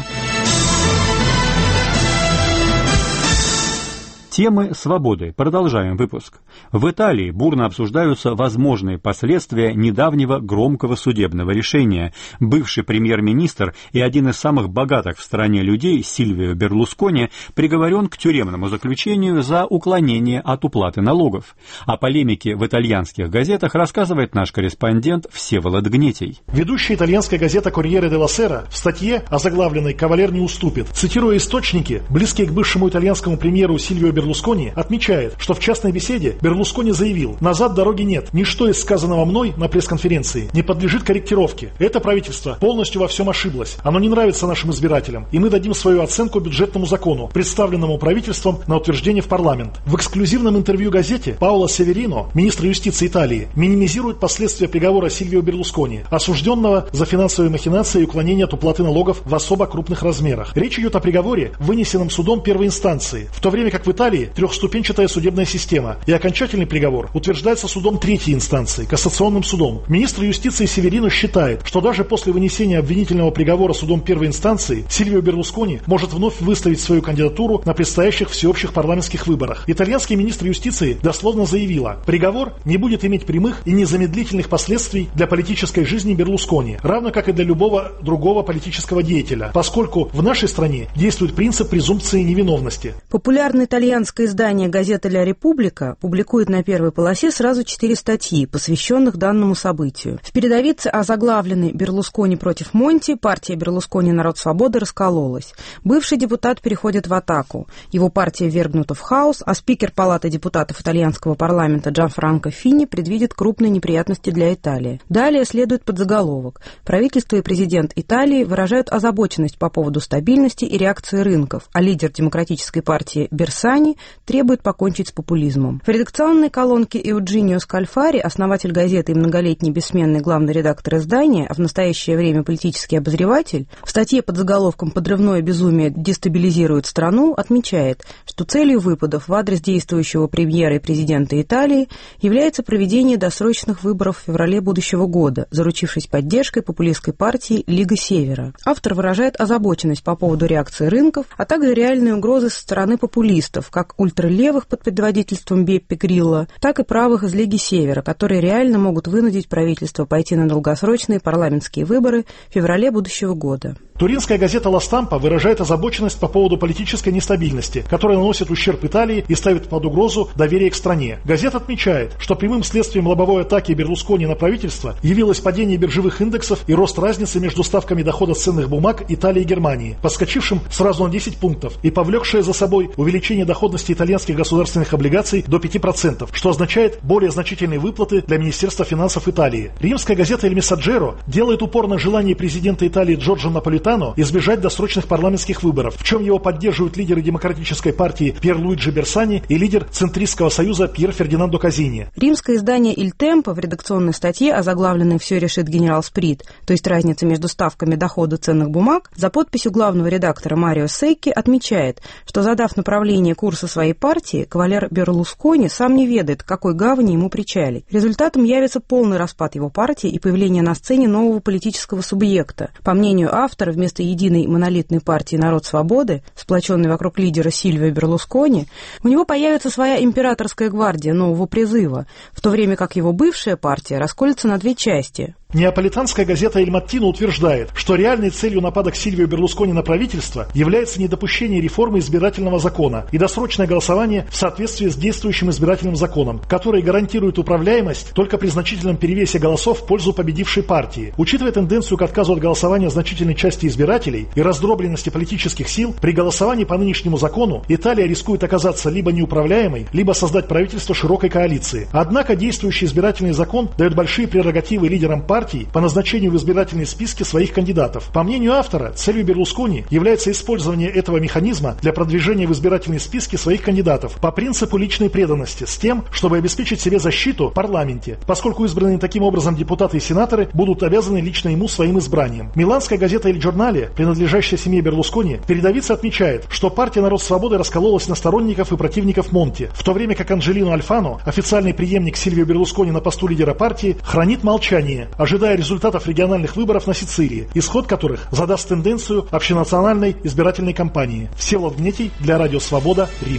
Темы свободы. Продолжаем выпуск. В Италии бурно обсуждаются возможные последствия недавнего громкого судебного решения. Бывший премьер-министр и один из самых богатых в стране людей Сильвио Берлускони приговорен к тюремному заключению за уклонение от уплаты налогов. О полемике в итальянских газетах рассказывает наш корреспондент Всеволод Гнетий. Ведущая итальянская газета «Корьере делла Сера» в статье, озаглавленной «Кавалер не уступит», цитируя источники, близкие к бывшему итальянскому премьеру Сильвио Берлускони, Берлускони отмечает, что в частной беседе Берлускони заявил: «Назад дороги нет. Ничто из сказанного мной на пресс-конференции не подлежит корректировке. Это правительство полностью во всем ошиблось. Оно не нравится нашим избирателям, и мы дадим свою оценку бюджетному закону, представленному правительством на утверждение в парламент». В эксклюзивном интервью газете Паоло Северино, министр юстиции Италии, минимизирует последствия приговора Сильвио Берлускони, осужденного за финансовые махинации и уклонение от уплаты налогов в особо крупных размерах. Речь идет о приговоре, вынесенном судом первой инстанции, в то время как в Италии трехступенчатая судебная система, и окончательный приговор утверждается судом третьей инстанции, кассационным судом. Министр юстиции Северино считает, что даже после вынесения обвинительного приговора судом первой инстанции Сильвио Берлускони может вновь выставить свою кандидатуру на предстоящих всеобщих парламентских выборах. Итальянский министр юстиции дословно заявила: приговор не будет иметь прямых и незамедлительных последствий для политической жизни Берлускони, равно как и для любого другого политического деятеля, поскольку в нашей стране действует принцип презумпции невиновности. Популярный итальянский издание «Газета Ля Република» публикует на первой полосе сразу четыре статьи, посвященных данному событию. В передовице озаглавленной «Берлускони против Монти» партия Берлускони «Народ свободы» раскололась. Бывший депутат переходит в атаку. Его партия ввергнута в хаос, а спикер Палаты депутатов итальянского парламента Джанфранко Фини предвидит крупные неприятности для Италии. Далее следует подзаголовок. Правительство и президент Италии выражают озабоченность по поводу стабильности и реакции рынков, а лидер демократической партии Берсани требует покончить с популизмом. В редакционной колонке Эуджинио Скальфари, основатель газеты и многолетний бессменный главный редактор издания, а в настоящее время политический обозреватель, в статье под заголовком «Подрывное безумие дестабилизирует страну» отмечает, что целью выпадов в адрес действующего премьера и президента Италии является проведение досрочных выборов в феврале будущего года, заручившись поддержкой популистской партии Лига Севера. Автор выражает озабоченность по поводу реакции рынков, а также реальные угрозы со стороны популистов, как ультралевых под предводительством Беппи Грилло, так и правых из Лиги Севера, которые реально могут вынудить правительство пойти на долгосрочные парламентские выборы в феврале будущего года. Туринская газета «Ла Стампа» выражает озабоченность по поводу политической нестабильности, которая наносит ущерб Италии и ставит под угрозу доверие к стране. Газета отмечает, что прямым следствием лобовой атаки Берлускони на правительство явилось падение биржевых индексов и рост разницы между ставками дохода ценных бумаг Италии и Германии, подскочившим сразу на десять пунктов и повлекшее за собой увеличение доходности итальянских государственных облигаций до пяти процентов, что означает более значительные выплаты для Министерства финансов Италии. Римская газета «Эль Мессаджеро» делает упор на желание президента Италии Джорджо Наполитано избежать досрочных парламентских выборов, в чем его поддерживают лидеры демократической партии Пьер Луиджи Берсани и лидер центристского союза Пьер Фердинандо Казини. Римское издание «Иль Темпо» в редакционной статье, озаглавленной «Все решит генерал Сприт», то есть разница между ставками дохода ценных бумаг, за подписью главного редактора Марио Секки отмечает, что, задав направление курса своей партии, кавалер Берлускони сам не ведает, к какой гавани ему причалить. Результатом явится полный распад его партии и появление на сцене нового политического субъекта. По мнению автора, вместо единой монолитной партии «Народ свободы», сплоченной вокруг лидера Сильвио Берлускони, у него появится своя императорская гвардия нового призыва, в то время как его бывшая партия расколется на две части. Неаполитанская газета «Эль Маттино» утверждает, что реальной целью нападок Сильвио Берлускони на правительство является недопущение реформы избирательного закона и досрочное голосование в соответствии с действующим избирательным законом, который гарантирует управляемость только при значительном перевесе голосов в пользу победившей партии. Учитывая тенденцию к отказу от голосования значительной части избирателей и раздробленности политических сил, при голосовании по нынешнему закону Италия рискует оказаться либо неуправляемой, либо создать правительство широкой коалиции. Однако действующий избирательный закон дает большие прерогативы лидерам партии партий по назначению в избирательные списки своих кандидатов. По мнению автора, целью Берлускони является использование этого механизма для продвижения в избирательные списки своих кандидатов по принципу личной преданности с тем, чтобы обеспечить себе защиту в парламенте, поскольку избранные таким образом депутаты и сенаторы будут обязаны лично ему своим избранием. Миланская газета «Il Giornale», принадлежащая семье Берлускони, передовица отмечает, что партия «Народ свободы» раскололась на сторонников и противников Монти, в то время как Анджелино Альфано, официальный преемник Сильвио Берлускони на посту лидера партии, хранит молчание, ожидая результатов региональных выборов на Сицилии, исход которых задаст тенденцию общенациональной избирательной кампании. Всеволод Гнетий для Радио Свобода, Рим.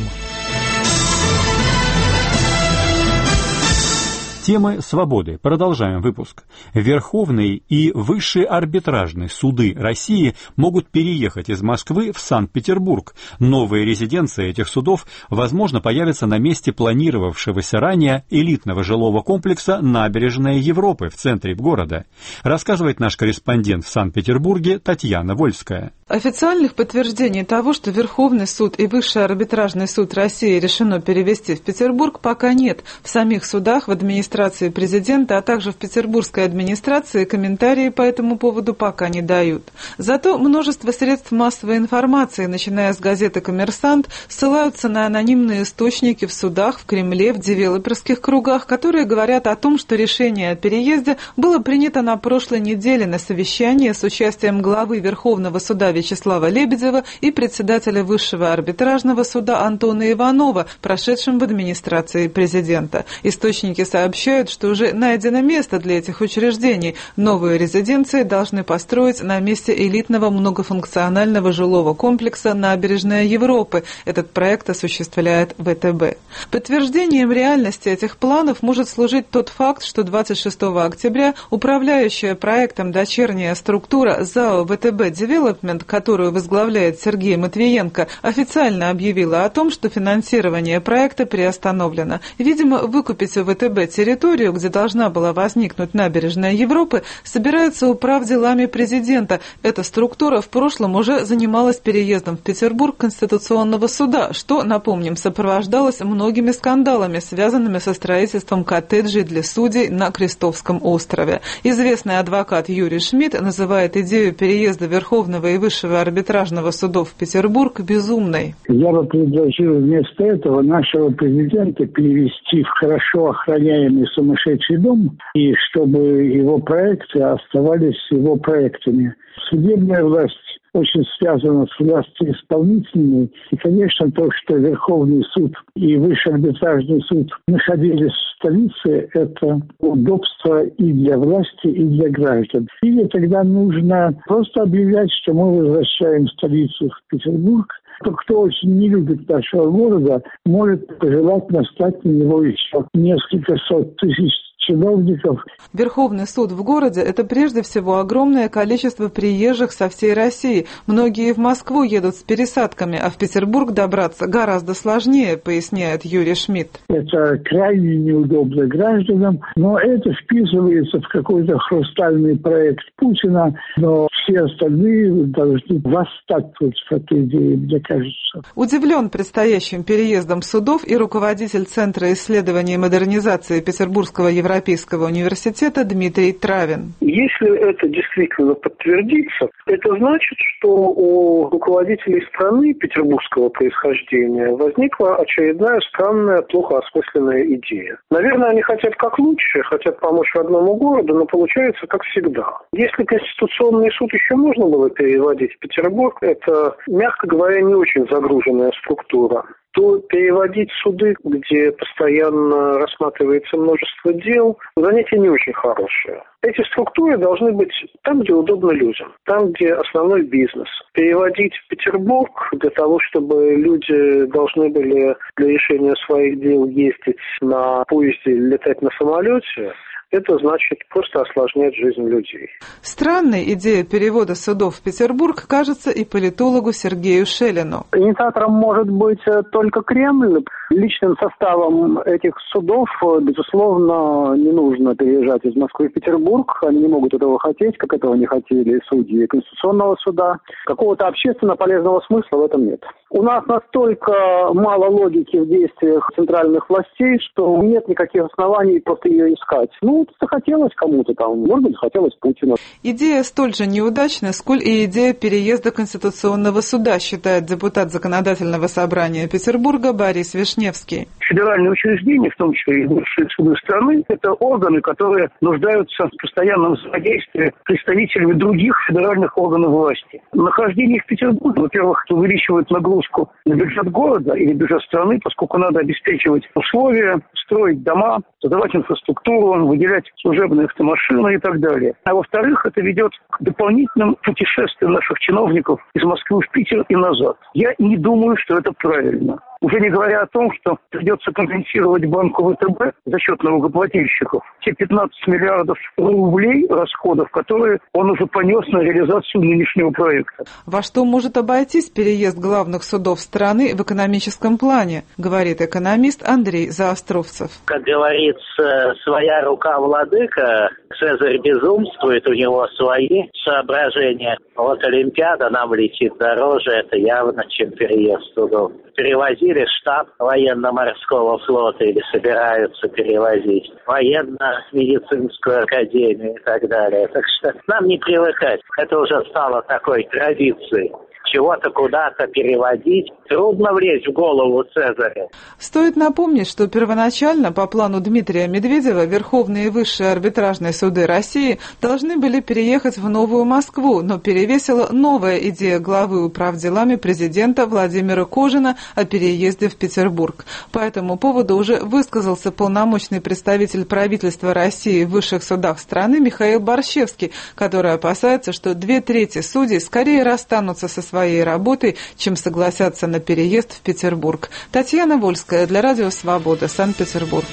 Темы свободы. Продолжаем выпуск. Верховный и высший арбитражный суды России могут переехать из Москвы в Санкт-Петербург. Новые резиденции этих судов, возможно, появятся на месте планировавшегося ранее элитного жилого комплекса «Набережная Европы» в центре города. Рассказывает наш корреспондент в Санкт-Петербурге Татьяна Вольская. Официальных подтверждений того, что Верховный суд и Высший арбитражный суд России решено перевести в Петербург, пока нет. В самих судах, в администрации президента, а также в петербургской администрации комментарии по этому поводу пока не дают. Зато множество средств массовой информации, начиная с газеты «Коммерсант», ссылаются на анонимные источники в судах, в Кремле, в девелоперских кругах, которые говорят о том, что решение о переезде было принято на прошлой неделе на совещании с участием главы Верховного суда Вячеслава Лебедева и председателя Высшего арбитражного суда Антона Иванова, прошедшим в администрации президента. Источники сообщают, что уже найдено место для этих учреждений. Новые резиденции должны построить на месте элитного многофункционального жилого комплекса «Набережная Европы». Этот проект осуществляет вэ тэ бэ. Подтверждением реальности этих планов может служить тот факт, что двадцать шестого октября управляющая проектом дочерняя структура ЗАО вэ тэ бэ Development, которую возглавляет Сергей Матвиенко, официально объявила о том, что финансирование проекта приостановлено. Видимо, выкупить у вэ тэ бэ территорию, где должна была возникнуть Набережная Европы, собирается управделами президента. Эта структура в прошлом уже занималась переездом в Петербург Конституционного суда, что, напомним, сопровождалось многими скандалами, связанными со строительством коттеджей для судей на Крестовском острове. Известный адвокат Юрий Шмидт называет идею переезда Верховного и Высшего арбитражного судов в Петербург безумной. Я бы предложил вместо этого нашего президента перевести в хорошо охраняемый сумасшедший дом, и чтобы его проекты оставались его проектами. Судебная власть очень связана с властью исполнительной. И, конечно, то, что Верховный суд и Высший арбитражный суд находились в столице, это удобство и для власти, и для граждан. Или тогда нужно просто объявлять, что мы возвращаем столицу в Петербург. Кто очень не любит нашего города, может пожелать наставить на него еще несколько сот тысяч чиновников. Верховный суд в городе – это прежде всего огромное количество приезжих со всей России. Многие в Москву едут с пересадками, а в Петербург добраться гораздо сложнее, поясняет Юрий Шмидт. Это крайне неудобно гражданам, но это вписывается в какой-то хрустальный проект Путина, но все остальные должны восстать против этой идеи, мне кажется. Удивлен предстоящим переездом судов и руководитель Центра исследований и модернизации Петербургского Европейского Европейского университета Дмитрий Травин. Если это действительно подтвердится, это значит, что у руководителей страны петербургского происхождения возникла очередная странная, плохо осмысленная идея. Наверное, они хотят как лучше, хотят помочь родному городу, но получается как всегда. Если Конституционный суд еще можно было переводить в Петербург, это, мягко говоря, не очень загруженная структура, то переводить суды, где постоянно рассматривается множество дел, занятие не очень хорошее. Эти структуры должны быть там, где удобно людям, там, где основной бизнес. Переводить в Петербург для того, чтобы люди должны были для решения своих дел ездить на поезде или летать на самолете, это значит просто осложнять жизнь людей. Странной идея перевода судов в Петербург кажется и политологу Сергею Шелину. Инициатором может быть только Кремль. Личным составом этих судов, безусловно, не нужно переезжать из Москвы в Петербург. Они не могут этого хотеть, как этого не хотели судьи Конституционного суда. Какого-то общественно полезного смысла в этом нет. У нас настолько мало логики в действиях центральных властей, что нет никаких оснований просто ее искать. Ну, Ну, захотелось кому-то там, может быть, захотелось Путину. Идея столь же неудачна, сколь и идея переезда Конституционного суда, считает депутат Законодательного собрания Петербурга Борис Вишневский. Федеральные учреждения, в том числе и высшие суды страны, это органы, которые нуждаются в постоянном взаимодействии с представителями других федеральных органов власти. Нахождение их в Петербурге, во-первых, увеличивает нагрузку на бюджет города или бюджет страны, поскольку надо обеспечивать условия, строить дома, создавать инфраструктуру, выделять служебные автомашины и так далее. А во-вторых, это ведет к дополнительным путешествиям наших чиновников из Москвы в Питер и назад. Я не думаю, что это правильно. Уже не говоря о том, что придется компенсировать банку ВТБ за счет налогоплательщиков те пятнадцать миллиардов рублей расходов, которые он уже понес на реализацию нынешнего проекта. Во что может обойтись переезд главных судов страны в экономическом плане, говорит экономист Андрей Заостровцев. Как говорится, своя рука владыка, Цезарь безумствует, у него свои соображения. Вот Олимпиада нам летит дороже, это явно, чем переезд судов. Перевозили штаб военно-морского флота или собираются перевозить, военно-медицинскую академию и так далее. Так что нам не привыкать. Это уже стало такой традицией. Чего-то куда-то переводить. Трудно влезть в голову Цезаря. Стоит напомнить, что первоначально по плану Дмитрия Медведева верховные и высшие арбитражные суды России должны были переехать в Новую Москву, но перевесила новая идея главы управделами президента Владимира Кожина о переезде в Петербург. По этому поводу уже высказался полномочный представитель правительства России в высших судах страны Михаил Борщевский, который опасается, что две трети судей скорее расстанутся со своей работой, чем согласятся на переезд в Петербург. Татьяна Вольская для Радио Свобода, Санкт-Петербург.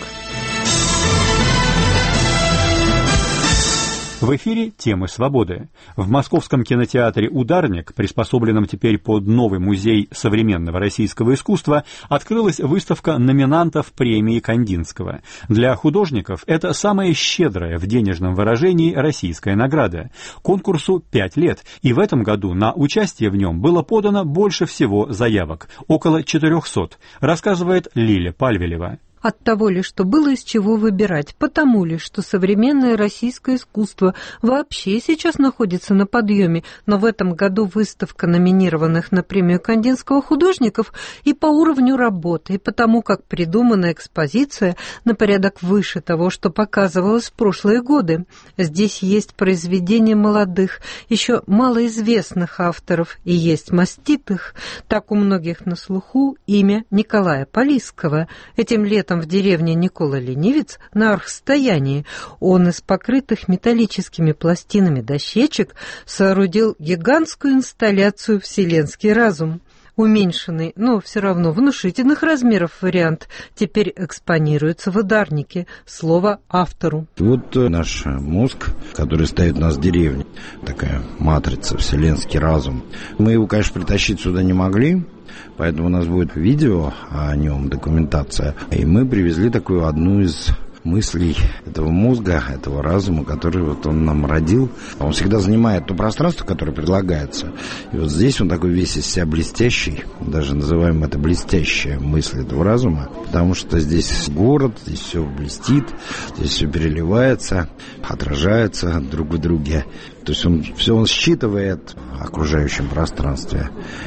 В эфире «Темы свободы». В московском кинотеатре «Ударник», приспособленном теперь под новый музей современного российского искусства, открылась выставка номинантов премии Кандинского. Для художников это самая щедрая в денежном выражении российская награда. Конкурсу пять лет, и в этом году на участие в нем было подано больше всего заявок, около четырехсот, рассказывает Лиля Пальвелева. От того ли, что было из чего выбирать, потому ли, что современное российское искусство вообще сейчас находится на подъеме, но в этом году выставка номинированных на премию Кандинского художников и по уровню работы, и потому как придумана экспозиция на порядок выше того, что показывалось в прошлые годы. Здесь есть произведения молодых, еще малоизвестных авторов, и есть маститых. Так у многих на слуху имя Николая Полисского. Этим летом в деревне Никола Ленивец на архстоянии он из покрытых металлическими пластинами дощечек соорудил гигантскую инсталляцию «Вселенский разум». Уменьшенный, но все равно внушительных размеров вариант теперь экспонируется в ударнике. Слово автору. Вот наш мозг, который стоит у нас в деревне, такая матрица, вселенский разум. Мы его, конечно, притащить сюда не могли, поэтому у нас будет видео о нем, документация. И мы привезли такую одну из мыслей этого мозга, этого разума, который вот он нам родил. Он всегда занимает то пространство, которое предлагается. И вот здесь он такой весь из себя блестящий, даже называем это блестящая мысль этого разума, потому что здесь город, здесь все блестит, здесь все переливается, отражается друг в друге. То есть он все он считывает в окружающем пространстве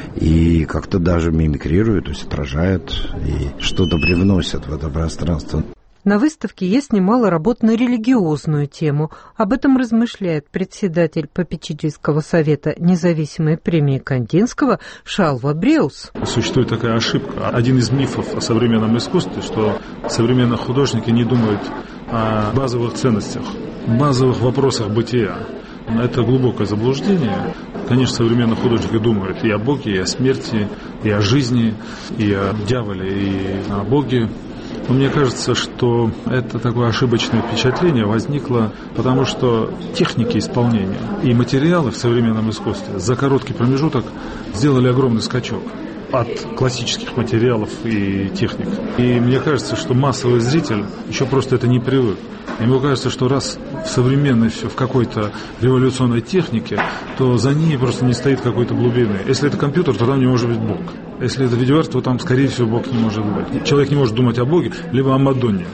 и как-то даже мимикрирует, то есть отражает и что-то привносит в это пространство. На выставке есть немало работ на религиозную тему. Об этом размышляет председатель попечительского совета независимой премии Кандинского Шалва Бреус. Существует такая ошибка. Один из мифов о современном искусстве, что современные художники не думают о базовых ценностях, базовых вопросах бытия. Это глубокое заблуждение. Конечно, современные художники думают и о Боге, и о смерти, и о жизни, и о дьяволе, и о Боге. Но мне кажется, что это такое ошибочное впечатление возникло, потому что техники исполнения и материалы в современном искусстве за короткий промежуток сделали огромный скачок от классических материалов и техник. И мне кажется, что массовый зритель еще просто это не привык. Ему кажется, что раз в современной все в какой-то революционной технике, то за ней просто не стоит какой-то глубины. Если это компьютер, то там не может быть Бог. Если это видеоарт, то там, скорее всего, Бог не может быть. Человек не может думать о Боге, либо о Мадонне.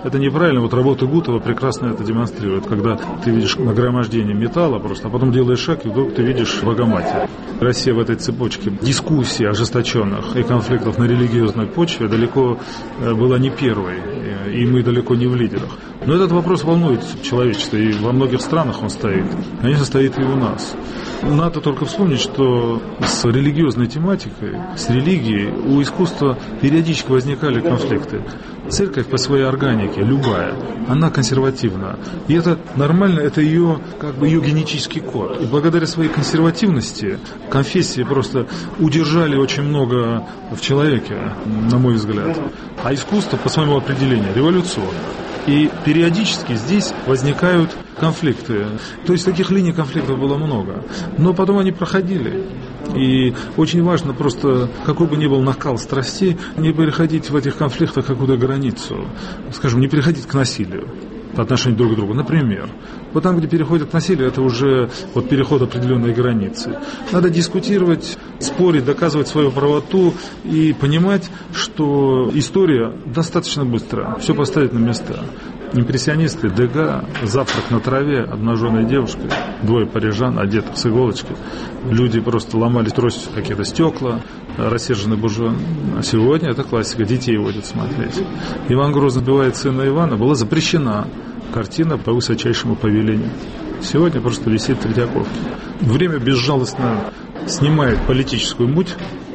Это неправильно. Вот работа Гутова прекрасно это демонстрирует, когда ты видишь нагромождение металла просто, а потом делаешь шаг, и вдруг ты видишь Богоматерь. Россия в этой цепочке дискуссий ожесточенных и конфликтов на религиозной почве далеко была не первой, и мы далеко не в лидерах. Но этот вопрос волнует человечество, и во многих странах он стоит. Конечно, стоит и у нас. Надо только вспомнить, что с религиозной тематикой, с религией у искусства периодически возникали конфликты. Церковь по своей органике, любая, она консервативна. И это нормально, это ее, как бы ее генетический код. И благодаря своей консервативности конфессии просто удержали очень много в человеке, на мой взгляд. А искусство по своему определению революционно. И периодически здесь возникают конфликты. То есть таких линий конфликтов было много. Но потом они проходили. И очень важно просто, какой бы ни был накал страстей, не переходить в этих конфликтах какую-то границу. Скажем, не переходить к насилию по отношению друг к другу. Например, вот там, где переходят к насилию, это уже вот переход определенной границы. Надо дискутировать, спорить, доказывать свою правоту и понимать, что история достаточно быстро все поставит на места. Импрессионисты, Дега, «Завтрак на траве», обнаженная девушка, двое парижан, одетых с иголочки. Люди просто ломали тростью какие-то стекла, рассерженный буржуа. А сегодня это классика, детей водят смотреть. Иван Грозный убивает сына Ивана, была запрещена картина по высочайшему повелению. Сегодня просто висит в Третьяковке. Время безжалостно снимает политическую муть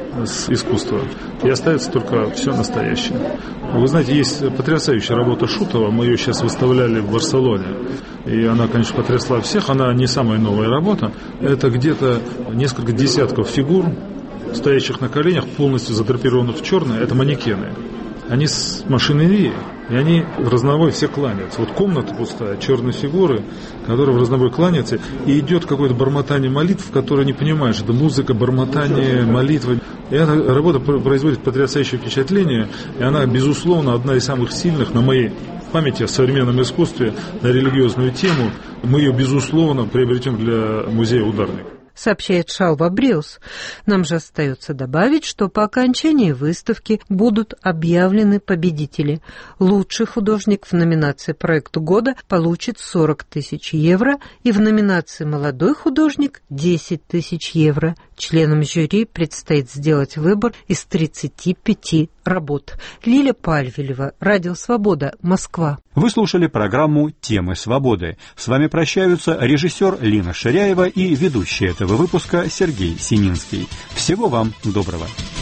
с искусства, и остается только все настоящее. Вы знаете, есть потрясающая работа Шутова, мы ее сейчас выставляли в Барселоне, и она, конечно, потрясла всех, она не самая новая работа, это где-то несколько десятков фигур, стоящих на коленях, полностью задрапированных в черное, это манекены. Они с машинерии, и они в разнобой все кланяются. Вот комната пустая, черные фигуры, которые в разнобой кланяются, и идет какое-то бормотание молитв, которое не понимаешь, это музыка, бормотание, молитвы. И эта работа производит потрясающее впечатление, и она, безусловно, одна из самых сильных на моей памяти о современном искусстве на религиозную тему. Мы ее, безусловно, приобретем для музея «Ударник», сообщает Шалва Бреус. Нам же остается добавить, что по окончании выставки будут объявлены победители. Лучший художник в номинации «Проект года» получит сорок тысяч евро и в номинации «Молодой художник» десять тысяч евро. Членам жюри предстоит сделать выбор из тридцати пяти работ. Лиля Пальвелева, Радио Свобода, Москва. Вы слушали программу «Темы свободы». С вами прощаются режиссер Лина Ширяева и ведущий этого выпуска Сергей Сининский. Всего вам доброго.